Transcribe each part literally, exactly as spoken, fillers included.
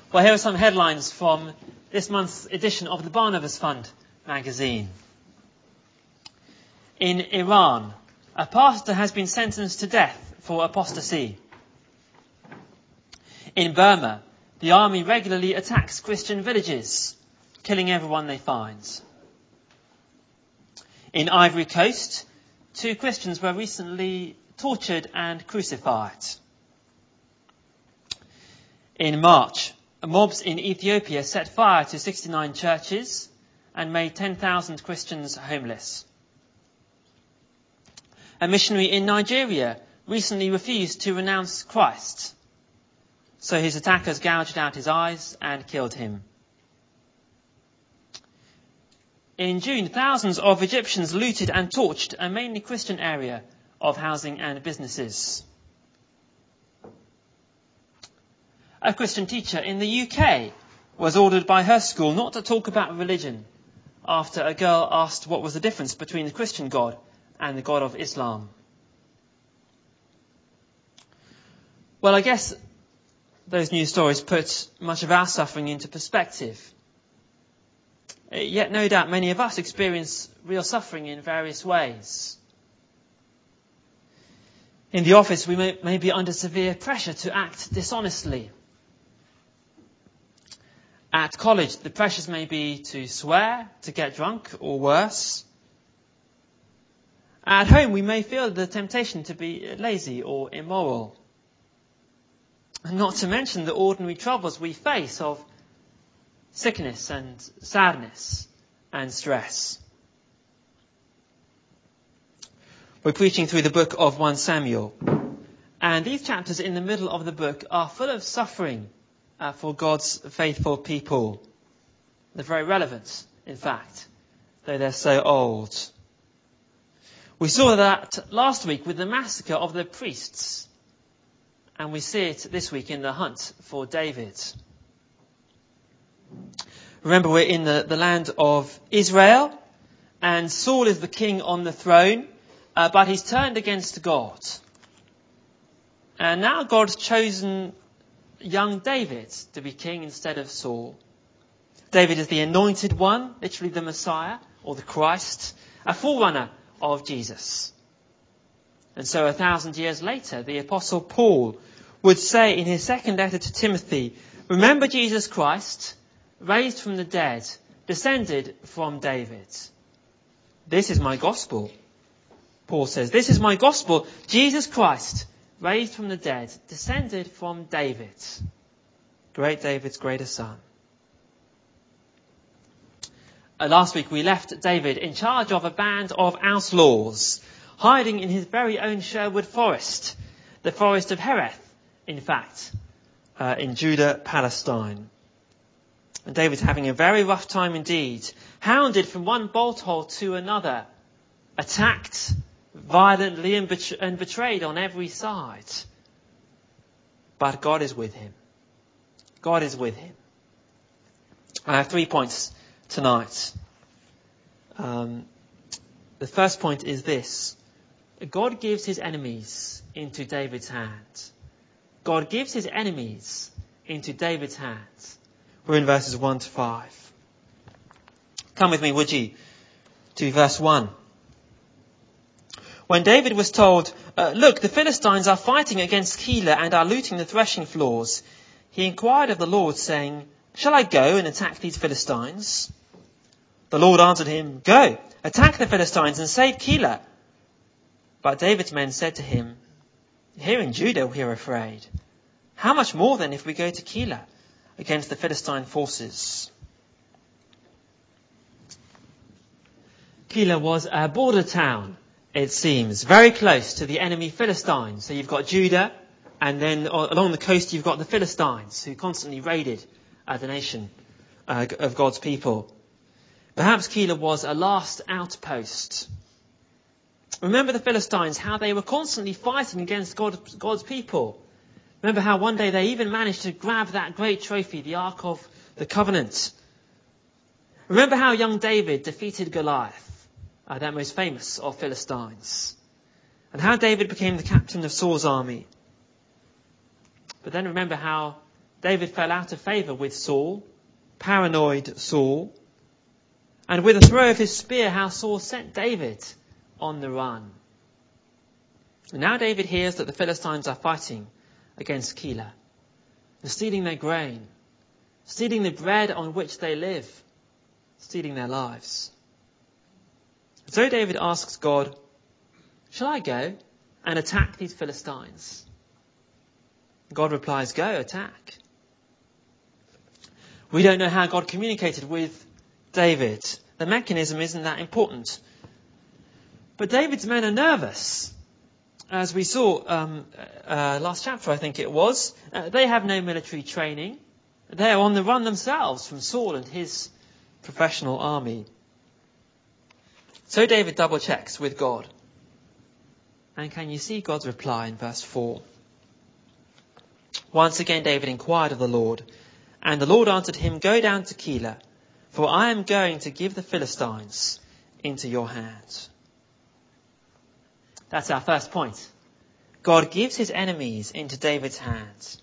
Well, here are some headlines from this month's edition of the Barnabas Fund magazine. In Iran, a pastor has been sentenced to death for apostasy. In Burma, the army regularly attacks Christian villages, killing everyone they find. In Ivory Coast, two Christians were recently tortured and crucified. In March, mobs in Ethiopia set fire to sixty-nine churches and made ten thousand Christians homeless. A missionary in Nigeria recently refused to renounce Christ, so his attackers gouged out his eyes and killed him. In June, thousands of Egyptians looted and torched a mainly Christian area of housing and businesses. A Christian teacher in the U K was ordered by her school not to talk about religion after a girl asked what was the difference between the Christian God and the God of Islam. Well, I guess those news stories put much of our suffering into perspective. Yet no doubt many of us experience real suffering in various ways. In the office we may, may be under severe pressure to act dishonestly. At college the pressures may be to swear, to get drunk, or worse. At home we may feel the temptation to be lazy or immoral. And not to mention the ordinary troubles we face of sickness and sadness and stress. We're preaching through the book of First Samuel, and these chapters in the middle of the book are full of suffering uh, for God's faithful people. They're very relevant, in fact, though they're so old. We saw that last week with the massacre of the priests, and we see it this week in the hunt for David. Remember, we're in the, the land of Israel, and Saul is the king on the throne, uh, but he's turned against God. And now God's chosen young David to be king instead of Saul. David is the anointed one, literally the Messiah, or the Christ, a forerunner of Jesus. And so a thousand years later, the Apostle Paul would say in his second letter to Timothy, remember Jesus Christ, raised from the dead, descended from David. This is my gospel, Paul says. This is my gospel. Jesus Christ, raised from the dead, descended from David. Great David's greater son. Uh, last week we left David in charge of a band of outlaws, hiding in his very own Sherwood forest, the forest of Hereth, in fact, uh, in Judah, Palestine. And David's having a very rough time indeed, hounded from one bolt hole to another, attacked violently and, bet- and betrayed on every side. But God is with him. God is with him. I have three points tonight. Um, the first point is this. God gives his enemies into David's hands. God gives his enemies into David's hands. We're in verses one to five. Come with me, would you, to verse one. When David was told, uh, look, the Philistines are fighting against Keilah and are looting the threshing floors, he inquired of the Lord, saying, shall I go and attack these Philistines? The Lord answered him, go, attack the Philistines and save Keilah. But David's men said to him, here in Judah we are afraid. How much more then if we go to Keilah against the Philistine forces? Keilah was a border town, it seems, very close to the enemy Philistines. So you've got Judah, and then along the coast you've got the Philistines, who constantly raided uh, the nation uh, of God's people. Perhaps Keilah was a last outpost. Remember the Philistines, how they were constantly fighting against God, God's people. Remember how one day they even managed to grab that great trophy, the Ark of the Covenant. Remember how young David defeated Goliath, uh, that most famous of Philistines. And how David became the captain of Saul's army. But then remember how David fell out of favour with Saul, paranoid Saul, and with a throw of his spear, how Saul sent David on the run. And now David hears that the Philistines are fighting against Keilah. They're stealing their grain, stealing the bread on which they live, stealing their lives. So David asks God, shall I go and attack these Philistines? God replies, go, attack. We don't know how God communicated with David. The mechanism isn't that important. But David's men are nervous. As we saw um, uh, last chapter, I think it was, uh, they have no military training. They're on the run themselves from Saul and his professional army. So David double checks with God. And can you see God's reply in verse four? Once again David inquired of the Lord, and the Lord answered him, go down to Keilah, for I am going to give the Philistines into your hands. That's our first point. God gives his enemies into David's hands.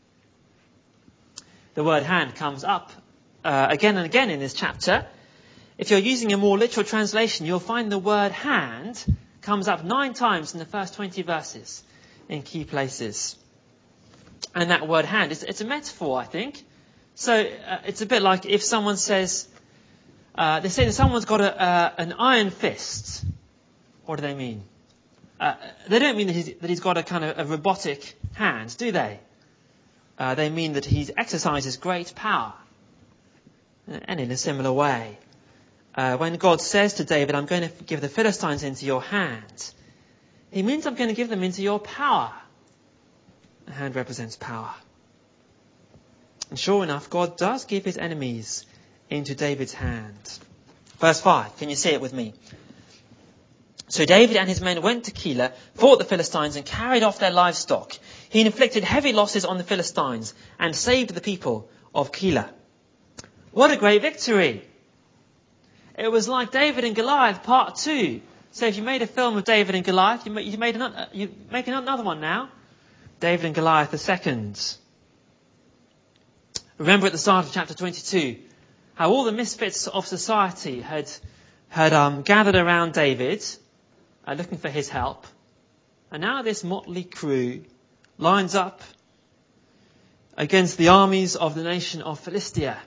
The word hand comes up uh, again and again in this chapter. If you're using a more literal translation, you'll find the word hand comes up nine times in the first twenty verses in key places. And that word hand, it's, it's a metaphor, I think. So uh, it's a bit like if someone says, uh, they say that someone's got a, uh, an iron fist. What do they mean? Uh, they don't mean that he's, that he's got a kind of a robotic hand, do they? Uh, they mean that he exercises great power. And in a similar way, uh, when God says to David, I'm going to give the Philistines into your hand, he means I'm going to give them into your power. The hand represents power. And sure enough, God does give his enemies into David's hand. Verse five, can you see it with me? So David and his men went to Keilah, fought the Philistines and carried off their livestock. He inflicted heavy losses on the Philistines and saved the people of Keilah. What a great victory! It was like David and Goliath part two. So if you made a film of David and Goliath, you made, you made another, you make another one now. David and Goliath the second. Remember at the start of chapter twenty-two, how all the misfits of society had, had um, gathered around David, Uh, looking for his help. And now this motley crew lines up against the armies of the nation of Philistia.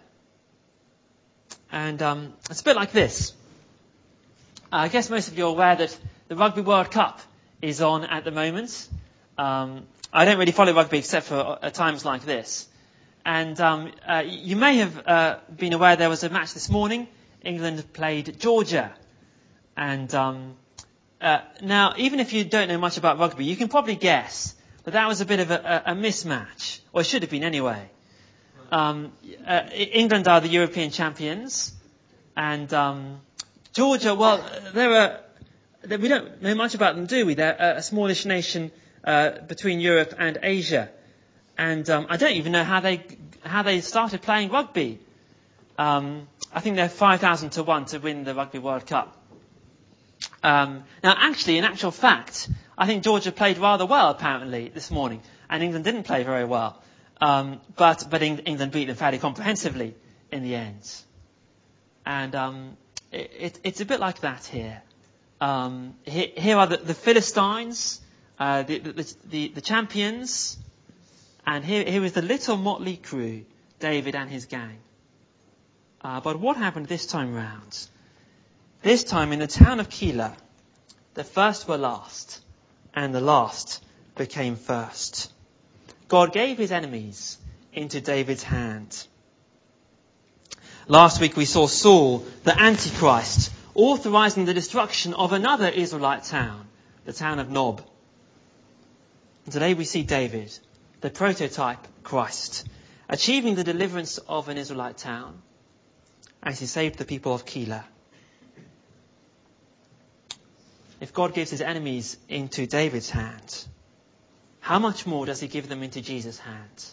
And um, it's a bit like this. Uh, I guess most of you are aware that the Rugby World Cup is on at the moment. Um, I don't really follow rugby except for uh, times like this. And um, uh, you may have uh, been aware there was a match this morning. England played Georgia. And um, Uh, now, even if you don't know much about rugby, you can probably guess that that was a bit of a, a, a mismatch, or it should have been anyway. Um, uh, England are the European champions, and um, Georgia, well, they're a, they, we don't know much about them, do we? They're a, a smallish nation uh, between Europe and Asia, and um, I don't even know how they how they started playing rugby. Um, I think they're five thousand to one to win the Rugby World Cup. Um, now, actually, in actual fact, I think Georgia played rather well, apparently, this morning. And England didn't play very well. Um, but but England beat them fairly comprehensively in the end. And um, it, it, it's a bit like that here. Um, here, here are the, the Philistines, uh, the, the, the, the champions. And here, here is the little motley crew, David and his gang. Uh, but what happened this time round? This time in the town of Keilah, the first were last, and the last became first. God gave his enemies into David's hand. Last week we saw Saul, the Antichrist, authorizing the destruction of another Israelite town, the town of Nob. And today we see David, the prototype Christ, achieving the deliverance of an Israelite town as he saved the people of Keilah. If God gives his enemies into David's hand, how much more does he give them into Jesus' hand?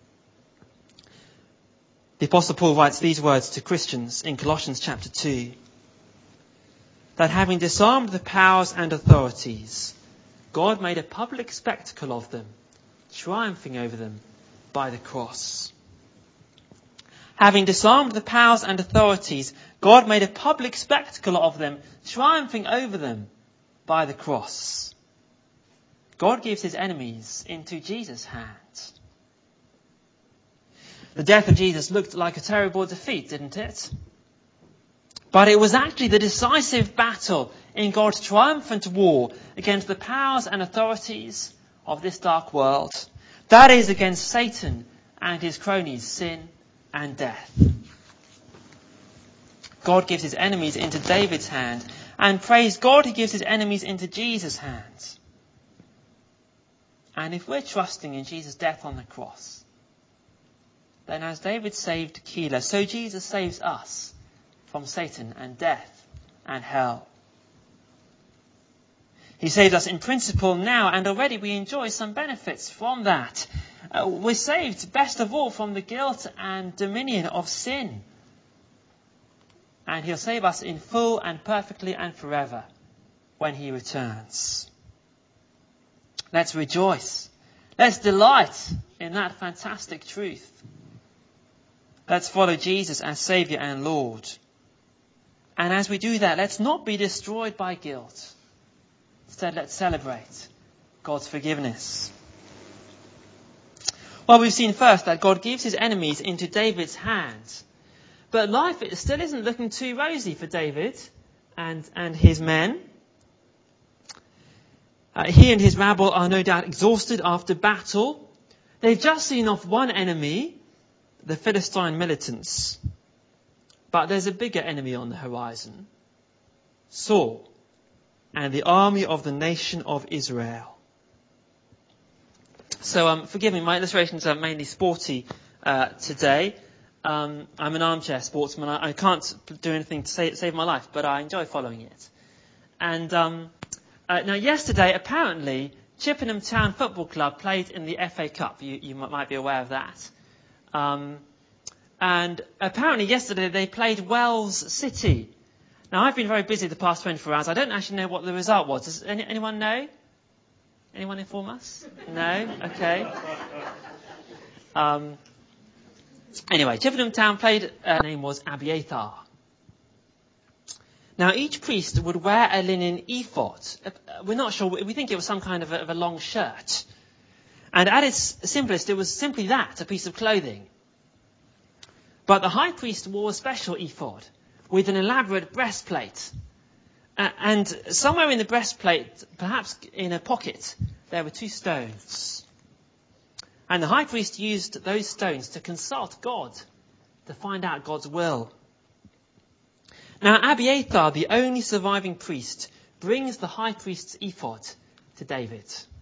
The Apostle Paul writes these words to Christians in Colossians chapter two. That having disarmed the powers and authorities, God made a public spectacle of them, triumphing over them by the cross. Having disarmed the powers and authorities, God made a public spectacle of them, triumphing over them by the cross. God gives his enemies into Jesus' hands. The death of Jesus looked like a terrible defeat, didn't it? But it was actually the decisive battle in God's triumphant war against the powers and authorities of this dark world. That is, against Satan and his cronies, sin and death. God gives his enemies into David's hand, and praise God, he gives his enemies into Jesus' hands. And if we're trusting in Jesus' death on the cross, then as David saved Keilah, so Jesus saves us from Satan and death and hell. He saved us in principle now, and already we enjoy some benefits from that. Uh, we're saved, best of all, from the guilt and dominion of sin. And he'll save us in full and perfectly and forever when he returns. Let's rejoice. Let's delight in that fantastic truth. Let's follow Jesus as Saviour and Lord. And as we do that, let's not be destroyed by guilt. Instead, let's celebrate God's forgiveness. Well, we've seen first that God gives his enemies into David's hands. But life it still isn't looking too rosy for David and, and his men. Uh, he and his rabble are no doubt exhausted after battle. They've just seen off one enemy, the Philistine militants. But there's a bigger enemy on the horizon, Saul, and the army of the nation of Israel. So um, forgive me, my illustrations are mainly sporty uh, today. Um, I'm an armchair sportsman. I, I can't do anything to save, save my life, but I enjoy following it. And um, uh, now yesterday, apparently, Chippenham Town Football Club played in the F A Cup. You, you might be aware of that. Um, and apparently yesterday they played Wells City. Now I've been very busy the past twenty-four hours. I don't actually know what the result was. Does any, anyone know? Anyone inform us? No? Okay. Um, anyway, Chippenham Town played, uh, name was Abiathar. Now each priest would wear a linen ephod. Uh, we're not sure, we think it was some kind of a, of a long shirt. And at its simplest, it was simply that, a piece of clothing. But the high priest wore a special ephod with an elaborate breastplate. Uh, and somewhere in the breastplate, perhaps in a pocket, there were two stones. And the high priest used those stones to consult God, to find out God's will. Now Abiathar, the only surviving priest, brings the high priest's ephod to David.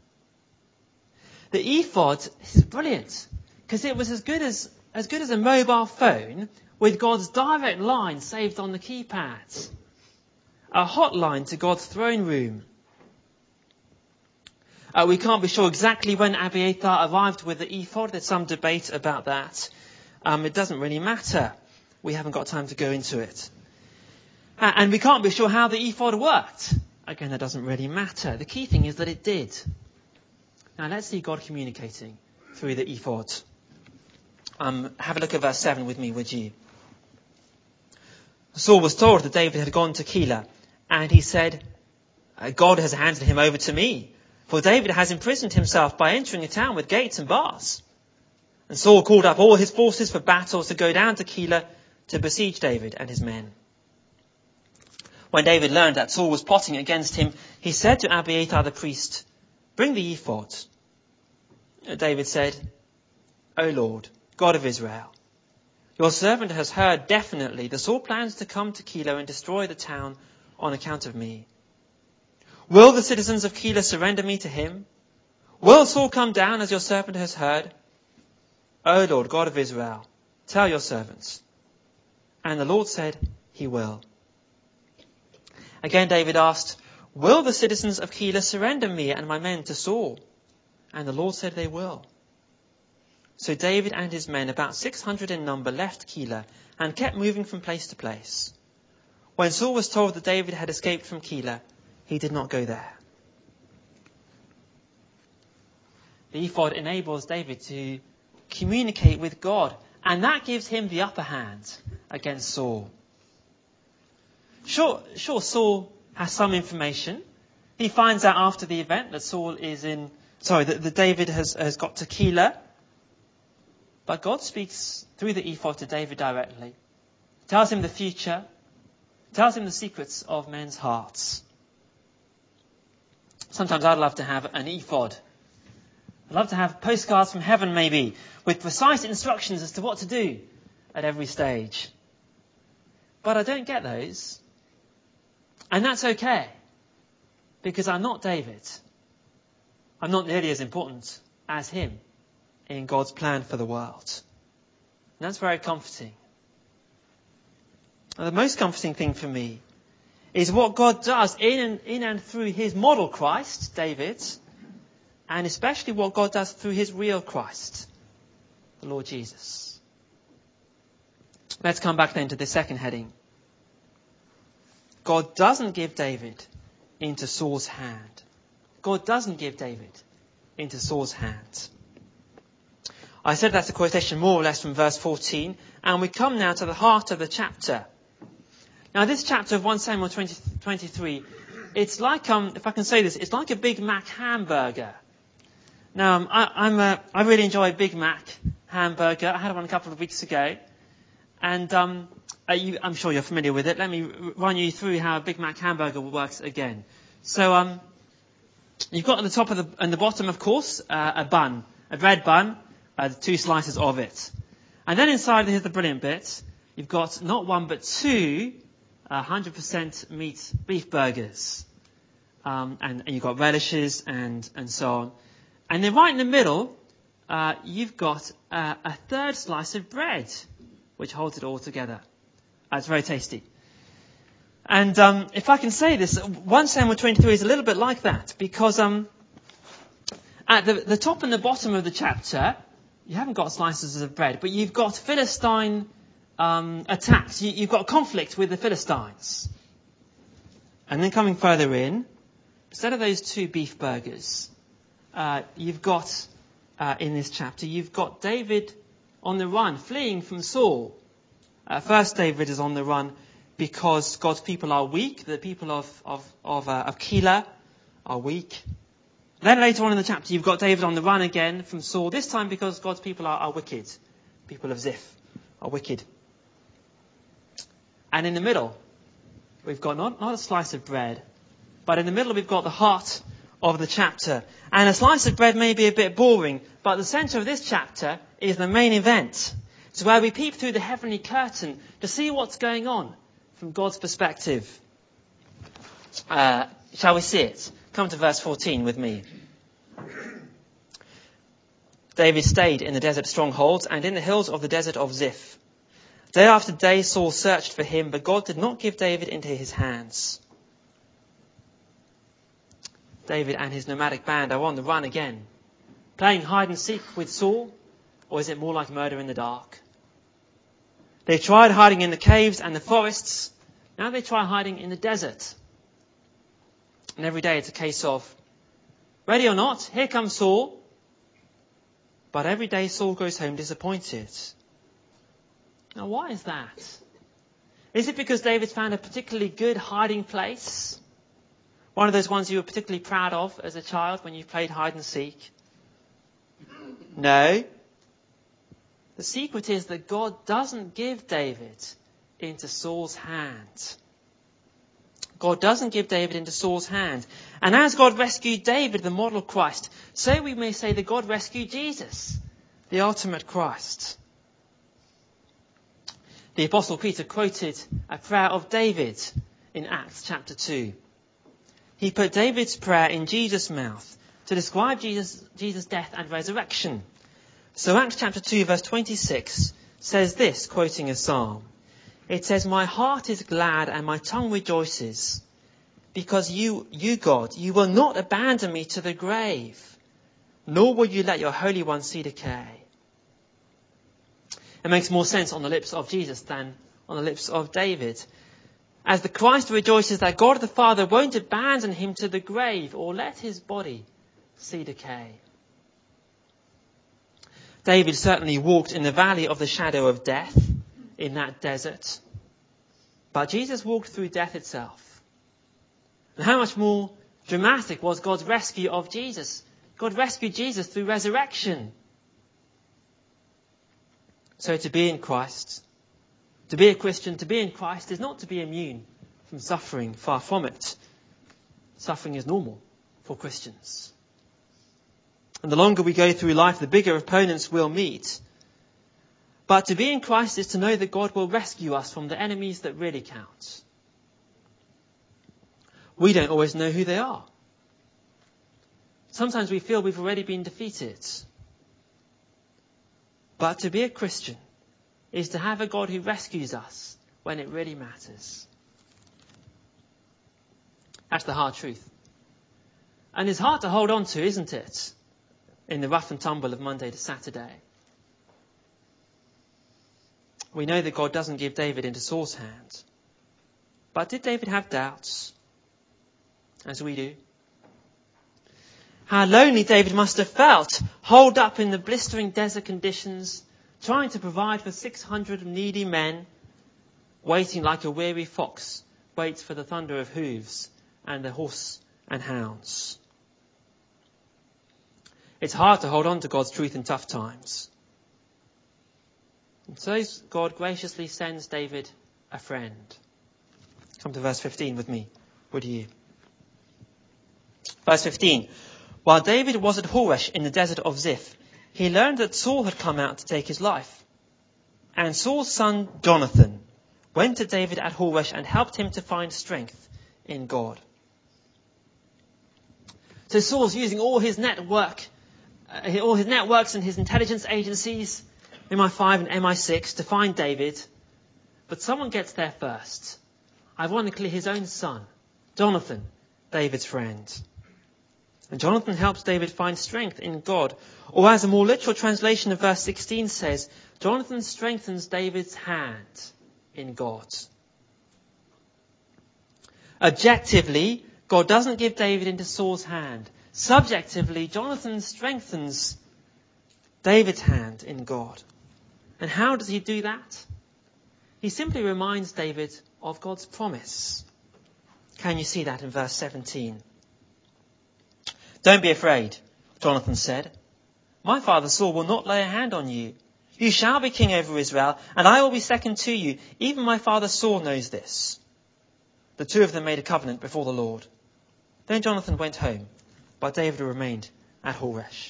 The ephod is brilliant, because it was as good as, as good as a mobile phone with God's direct line saved on the keypads. A hotline to God's throne room. Uh, we can't be sure exactly when Abiathar arrived with the ephod. There's some debate about that. Um, it doesn't really matter. We haven't got time to go into it. Uh, and we can't be sure how the ephod worked. Again, that doesn't really matter. The key thing is that it did. Now let's see God communicating through the ephod. Um, have a look at verse seven with me, would you? Saul was told that David had gone to Keilah, and he said, God has handed him over to me, for David has imprisoned himself by entering a town with gates and bars. And Saul called up all his forces for battle to go down to Keilah to besiege David and his men. When David learned that Saul was plotting against him, he said to Abiathar the priest, bring the ephod. David said, O Lord, God of Israel, your servant has heard definitely that Saul plans to come to Keilah and destroy the town on account of me. Will the citizens of Keilah surrender me to him? Will Saul come down as your servant has heard? O Lord, God of Israel, tell your servants. And the Lord said, he will. Again David asked, will the citizens of Keilah surrender me and my men to Saul? And the Lord said they will. So David and his men, about six hundred in number, left Keilah and kept moving from place to place. When Saul was told that David had escaped from Keilah, he did not go there. The ephod enables David to communicate with God. And that gives him the upper hand against Saul. Sure, sure, Saul has some information. He finds out after the event that Saul is in, sorry, that, that David has, has got to Keilah. But God speaks through the ephod to David directly. Tells him the future. Tells him the secrets of men's hearts. Sometimes I'd love to have an ephod. I'd love to have postcards from heaven maybe, with precise instructions as to what to do at every stage. But I don't get those. And that's okay. Because I'm not David. I'm not nearly as important as him in God's plan for the world. And that's very comforting. And the most comforting thing for me is what God does in and, in and through his model Christ, David, and especially what God does through his real Christ, the Lord Jesus. Let's come back then to the second heading. God doesn't give David into Saul's hand. God doesn't give David into Saul's hand. I said that's a quotation more or less from verse fourteen, and we come now to the heart of the chapter. Now this chapter of First Samuel twenty, twenty-three, it's like, um, if I can say this, it's like a Big Mac hamburger. Now, um, I, I'm a, I really enjoy a Big Mac hamburger. I had one a couple of weeks ago. And um, uh, you, I'm sure you're familiar with it. Let me r- run you through how a Big Mac hamburger works again. So um, you've got at the top of the, and the bottom, of course, uh, a bun, a bread bun, uh, two slices of it. And then inside, here's the brilliant bit, you've got not one but two uh, one hundred percent meat beef burgers. Um, and, and you've got relishes and, and so on. And then right in the middle, uh, you've got uh, a third slice of bread, which holds it all together. Uh, it's very tasty. And um, if I can say this, First Samuel twenty-three is a little bit like that, because um, at the, the top and the bottom of the chapter, you haven't got slices of bread, but you've got Philistine um, attacks. You, you've got conflict with the Philistines. And then coming further in, instead of those two beef burgers, uh, you've got, uh, in this chapter, you've got David on the run, fleeing from Saul. Uh, first, David is on the run because God's people are weak. The people of of of, uh, of Keilah are weak. Then later on in the chapter, you've got David on the run again from Saul. This time because God's people are, are wicked. People of Ziph are wicked. And in the middle, we've got not, not a slice of bread, but in the middle we've got the heart of the chapter. And a slice of bread may be a bit boring, but the centre of this chapter is the main event. It's where we peep through the heavenly curtain to see what's going on from God's perspective. Uh, shall we see it? Come to verse fourteen with me. David stayed in the desert strongholds and in the hills of the desert of Ziph. Day after day Saul searched for him, but God did not give David into his hands. David and his nomadic band are on the run again. Playing hide and seek with Saul, or is it more like murder in the dark? They tried hiding in the caves and the forests. Now they try hiding in the desert. And every day it's a case of, ready or not, here comes Saul. But every day Saul goes home disappointed. Now why is that? Is it because David's found a particularly good hiding place? One of those ones you were particularly proud of as a child when you played hide and seek? No. The secret is that God doesn't give David into Saul's hand. God doesn't give David into Saul's hand. And as God rescued David, the model Christ, so we may say that God rescued Jesus, the ultimate Christ. The Apostle Peter quoted a prayer of David in Acts chapter two. He put David's prayer in Jesus' mouth to describe Jesus, Jesus' death and resurrection. So Acts chapter two verse twenty-six says this, quoting a psalm. It says, "My heart is glad and my tongue rejoices, because you, you God, you will not abandon me to the grave, nor will you let your Holy One see decay." It makes more sense on the lips of Jesus than on the lips of David. As the Christ rejoices that God the Father won't abandon him to the grave or let his body see decay. David certainly walked in the valley of the shadow of death in that desert. But Jesus walked through death itself. And how much more dramatic was God's rescue of Jesus? God rescued Jesus through resurrection. So to be in Christ, to be a Christian, to be in Christ is not to be immune from suffering. Far from it. Suffering is normal for Christians. And the longer we go through life, the bigger opponents we'll meet. But to be in Christ is to know that God will rescue us from the enemies that really count. We don't always know who they are. Sometimes we feel we've already been defeated. But to be a Christian is to have a God who rescues us when it really matters. That's the hard truth. And it's hard to hold on to, isn't it? In the rough and tumble of Monday to Saturday. We know that God doesn't give David into Saul's hand. But did David have doubts? As we do. How lonely David must have felt, holed up in the blistering desert conditions, trying to provide for six hundred needy men, waiting like a weary fox waits for the thunder of hooves and the horse and hounds. It's hard to hold on to God's truth in tough times. And so God graciously sends David a friend. Come to verse fifteen with me, would you? Verse fifteen. While David was at Horesh in the desert of Ziph, he learned that Saul had come out to take his life. And Saul's son Jonathan went to David at Horesh and helped him to find strength in God. So Saul's using all his network, uh, all his networks and his intelligence agencies, M I five and M I six, to find David. But someone gets there first. Ironically, his own son, Jonathan, David's friend. And Jonathan helps David find strength in God. Or as a more literal translation of verse sixteen says, Jonathan strengthens David's hand in God. Objectively, God doesn't give David into Saul's hand. Subjectively, Jonathan strengthens David's hand in God. And how does he do that? He simply reminds David of God's promise. Can you see that in verse seventeen? Don't be afraid, Jonathan said. My father Saul will not lay a hand on you. You shall be king over Israel, and I will be second to you. Even my father Saul knows this. The two of them made a covenant before the Lord. Then Jonathan went home, but David remained at Horesh.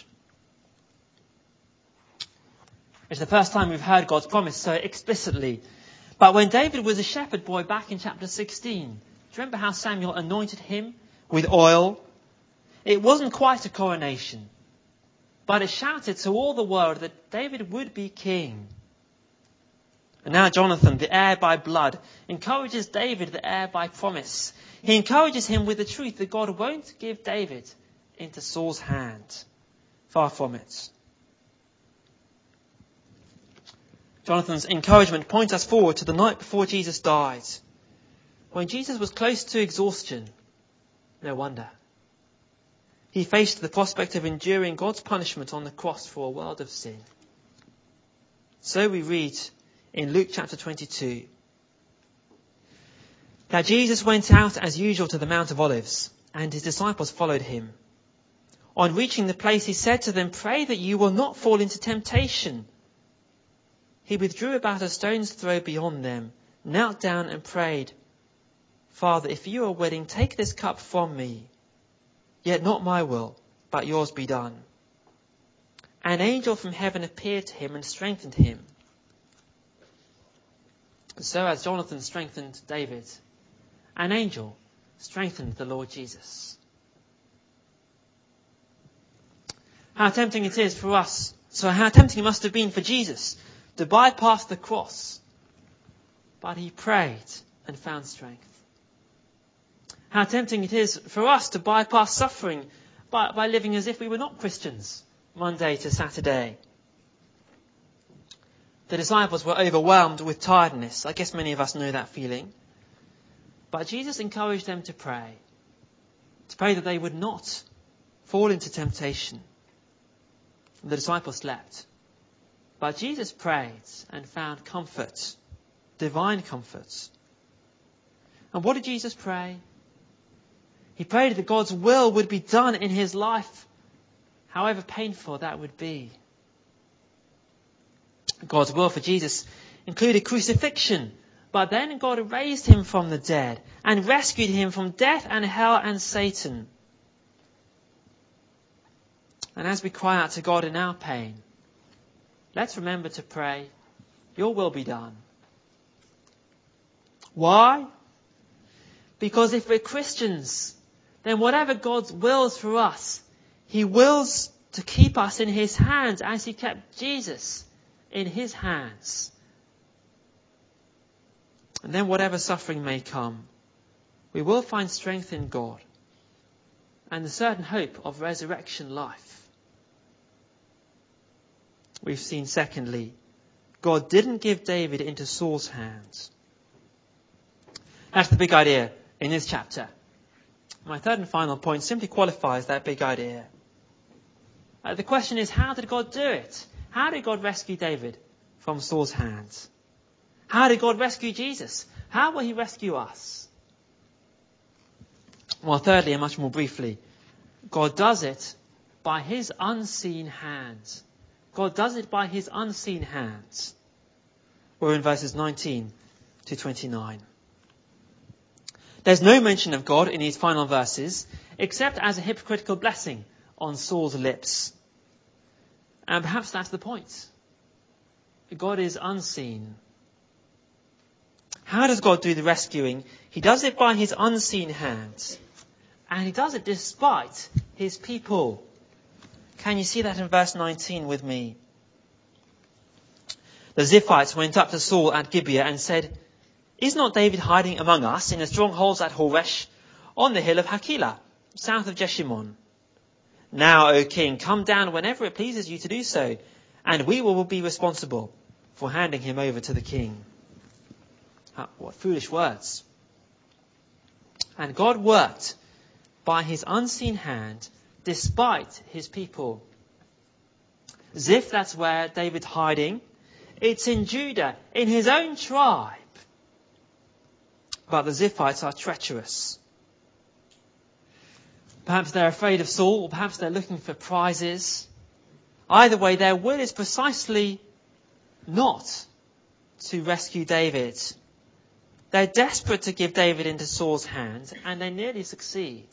It's the first time we've heard God's promise so explicitly. But when David was a shepherd boy back in chapter sixteen, do you remember how Samuel anointed him with oil? It wasn't quite a coronation, but it shouted to all the world that David would be king. And now Jonathan, the heir by blood, encourages David, the heir by promise. He encourages him with the truth that God won't give David into Saul's hand. Far from it. Jonathan's encouragement points us forward to the night before Jesus died. When Jesus was close to exhaustion, no wonder. He faced the prospect of enduring God's punishment on the cross for a world of sin. So we read in Luke chapter twenty-two that Jesus went out as usual to the Mount of Olives, and his disciples followed him. On reaching the place, he said to them, "Pray that you will not fall into temptation." He withdrew about a stone's throw beyond them, knelt down and prayed, "Father, if you are willing, take this cup from me. Yet not my will, but yours be done." An angel from heaven appeared to him and strengthened him. So as Jonathan strengthened David, an angel strengthened the Lord Jesus. How tempting it is for us, so how tempting it must have been for Jesus to bypass the cross. But he prayed and found strength. How tempting it is for us to bypass suffering by, by living as if we were not Christians, Monday to Saturday. The disciples were overwhelmed with tiredness. I guess many of us know that feeling. But Jesus encouraged them to pray. To pray that they would not fall into temptation. And the disciples slept But Jesus prayed and found comfort, divine comfort. And what did Jesus pray? He prayed that God's will would be done in his life, however painful that would be. God's will for Jesus included crucifixion, but then God raised him from the dead and rescued him from death and hell and Satan. And as we cry out to God in our pain, let's remember to pray, your will be done. Why? Because if we're Christians, then whatever God wills for us, he wills to keep us in his hands as he kept Jesus in his hands. And then whatever suffering may come, we will find strength in God and the certain hope of resurrection life. We've seen, secondly, God didn't give David into Saul's hands. That's the big idea in this chapter. My third and final point simply qualifies that big idea. Uh, the question is, how did God do it? How did God rescue David from Saul's hands? How did God rescue Jesus? How will he rescue us? Well, thirdly, and much more briefly, God does it by his unseen hands. God does it by his unseen hands. We're in verses nineteen to twenty-nine. There's no mention of God in these final verses, except as a hypocritical blessing on Saul's lips. And perhaps that's the point. God is unseen. How does God do the rescuing? He does it by his unseen hands. And he does it despite his people. Can you see that in verse nineteen with me? The Ziphites went up to Saul at Gibeah and said, "Is not David hiding among us in the strongholds at Horesh, on the hill of Hakilah, south of Jeshimon? Now, O king, come down whenever it pleases you to do so, and we will be responsible for handing him over to the king." Ah, what foolish words. And God worked by his unseen hand despite his people. Ziph, that's where David's hiding. It's in Judah, in his own tribe. But the Ziphites are treacherous. Perhaps they're afraid of Saul, or perhaps they're looking for prizes. Either way, their will is precisely not to rescue David. They're desperate to give David into Saul's hands, and they nearly succeed.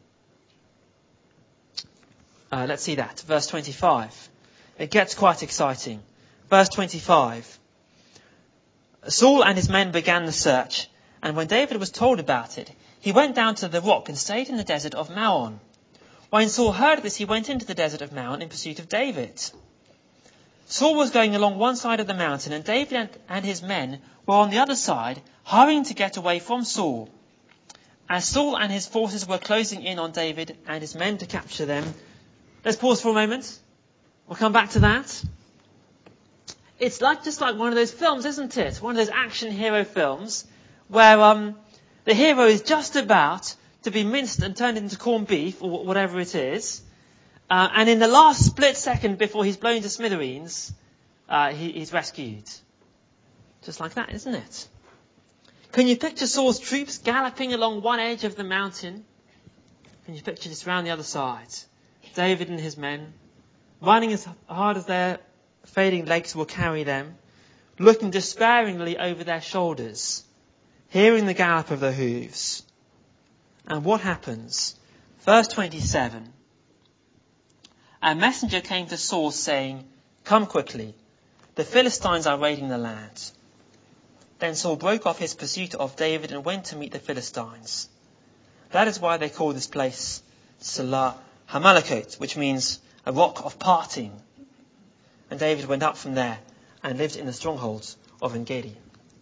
Uh, let's see that. Verse twenty-five. It gets quite exciting. Verse twenty-five. Saul and his men began the search, and when David was told about it, he went down to the rock and stayed in the desert of Maon. When Saul heard this, he went into the desert of Maon in pursuit of David. Saul was going along one side of the mountain, and David and his men were on the other side, hurrying to get away from Saul. As Saul and his forces were closing in on David and his men to capture them, let's pause for a moment. We'll come back to that. It's like just like one of those films, isn't it? One of those action hero films where um, the hero is just about to be minced and turned into corned beef or whatever it is. Uh, and in the last split second before he's blown to smithereens, uh, he, he's rescued. Just like that, isn't it? Can you picture Saul's troops galloping along one edge of the mountain? Can you picture this round the other side? David and his men, running as hard as their fading legs will carry them, looking despairingly over their shoulders, hearing the gallop of the hooves. And what happens? Verse twenty-seven. A messenger came to Saul saying, "Come quickly, the Philistines are raiding the land." Then Saul broke off his pursuit of David and went to meet the Philistines. That is why they call this place Selah Hamalekot, which means a rock of parting. And David went up from there and lived in the strongholds of En-gedi.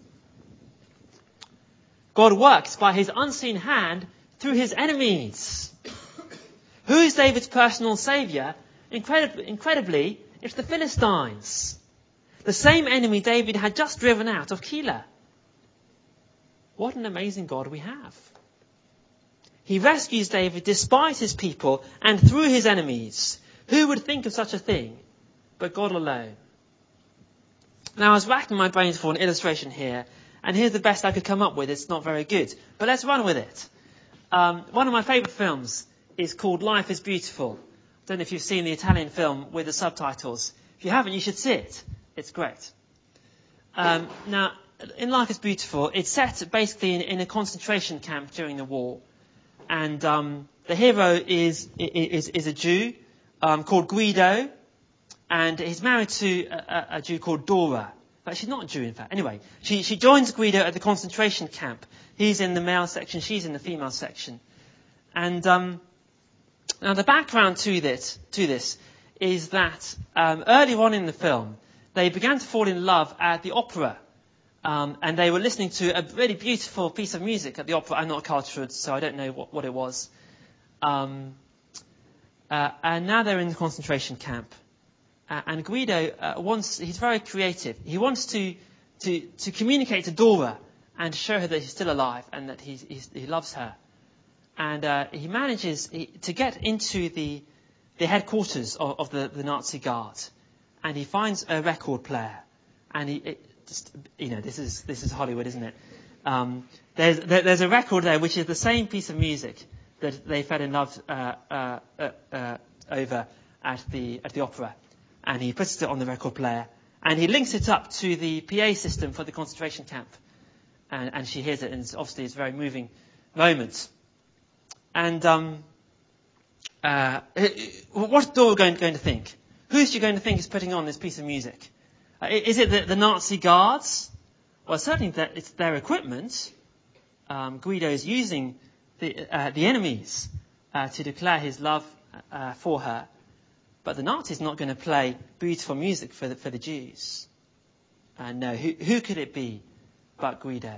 God works by his unseen hand through his enemies. Who is David's personal saviour? Incredibly, incredibly, it's the Philistines. The same enemy David had just driven out of Keilah. What an amazing God we have. He rescues David despite his people and through his enemies. Who would think of such a thing but God alone? Now, I was racking my brains for an illustration here, and here's the best I could come up with. It's not very good, but let's run with it. Um, one of my favourite films is called Life is Beautiful. I don't know if you've seen the Italian film with the subtitles. If you haven't, you should see it. It's great. Um, now, in Life is Beautiful, it's set basically in, in a concentration camp during the war. And um, the hero is, is, is a Jew um, called Guido, and he's married to a, a Jew called Dora. But she's not a Jew, in fact. Anyway, she, she joins Guido at the concentration camp. He's in the male section, she's in the female section. And um, now the background to this, to this is that um, earlier on in the film, they began to fall in love at the opera. Um, and they were listening to a really beautiful piece of music at the opera. I'm not a cultured, so I don't know what, what it was. Um, uh, and now they're in the concentration camp. Uh, and Guido uh, wants, he's very creative. He wants to, to, to communicate to Dora and show her that he's still alive and that he's, he's, he loves her. And uh, he manages he, to get into the, the headquarters of, of the, the Nazi Guard. And he finds a record player. And he, it, just, you know, this is, this is Hollywood, isn't it? Um, there's, there, there's a record there which is the same piece of music that they fell in love uh, uh, uh, uh, over at the, at the opera. And he puts it on the record player, and he links it up to the P A system for the concentration camp. And, and she hears it, and it's, obviously it's a very moving moment. And um, uh, what's Dora going, going to think? Who's she going to think is putting on this piece of music? Uh, is it the, the Nazi guards? Well, certainly that it's their equipment. Um, Guido is using the, uh, the enemies uh, to declare his love uh, for her. But the Nazis not going to play beautiful music for the, for the Jews. Uh, no, who, who could it be but Guido?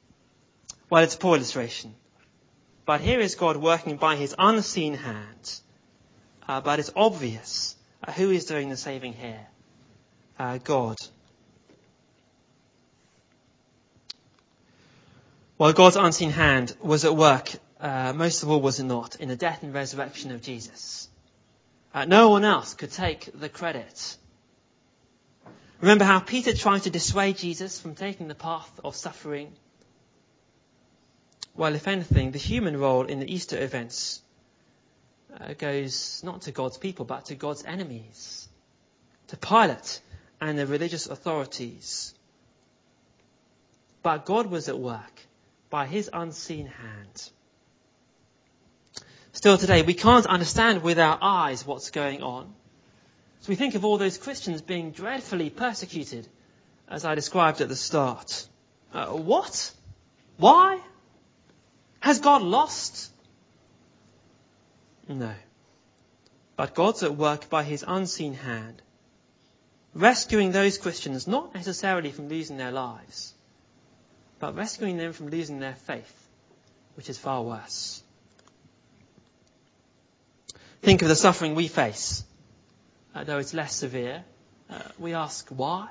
Well, it's a poor illustration. But here is God working by his unseen hand. Uh, but it's obvious uh, who is doing the saving here. Uh, God. Well, God's unseen hand was at work, uh, most of all was it not, in the death and resurrection of Jesus. Uh, no one else could take the credit. Remember how Peter tried to dissuade Jesus from taking the path of suffering? Well, if anything, the human role in the Easter events uh, goes not to God's people, but to God's enemies, to Pilate and the religious authorities. But God was at work by his unseen hand. Still today, we can't understand with our eyes what's going on. So we think of all those Christians being dreadfully persecuted, as I described at the start. Uh, what? Why? Has God lost? No. But God's at work by his unseen hand, rescuing those Christians not necessarily from losing their lives, but rescuing them from losing their faith, which is far worse. Think of the suffering we face. Uh, though it's less severe, uh, we ask why?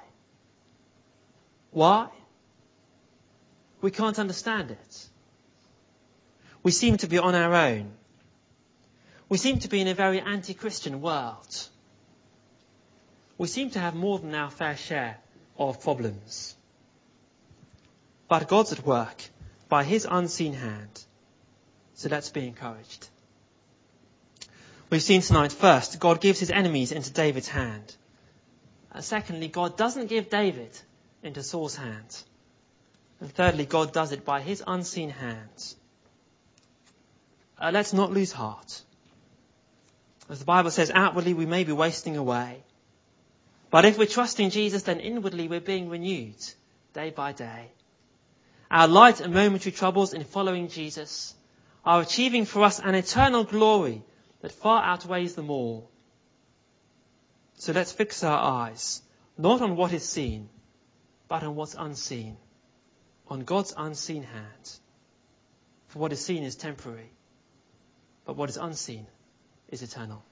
Why? We can't understand it. We seem to be on our own. We seem to be in a very anti-Christian world. We seem to have more than our fair share of problems. But God's at work by his unseen hand. So let's be encouraged. We've seen tonight, first, God gives his enemies into David's hand. And secondly, God doesn't give David into Saul's hand. And thirdly, God does it by his unseen hand. Uh, let's not lose heart. As the Bible says, outwardly we may be wasting away. But if we're trusting Jesus, then inwardly we're being renewed day by day. Our light and momentary troubles in following Jesus are achieving for us an eternal glory that far outweighs them all. So let's fix our eyes, not on what is seen, but on what's unseen, on God's unseen hand. For what is seen is temporary, but what is unseen is eternal.